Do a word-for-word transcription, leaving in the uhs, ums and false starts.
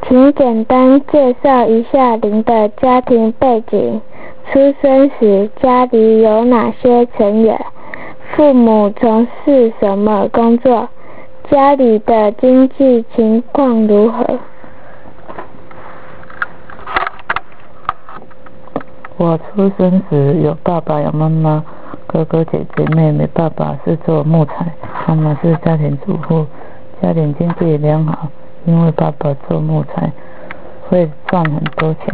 请简单介绍一下您的家庭背景。出生时家里有哪些成员？父母从事什么工作？家里的经济情况如何？ 我出生时有爸爸有妈妈，哥哥姐姐妹妹。爸爸是做木材，妈妈是家庭主妇。家庭经济良好，因为爸爸做木材会赚很多钱。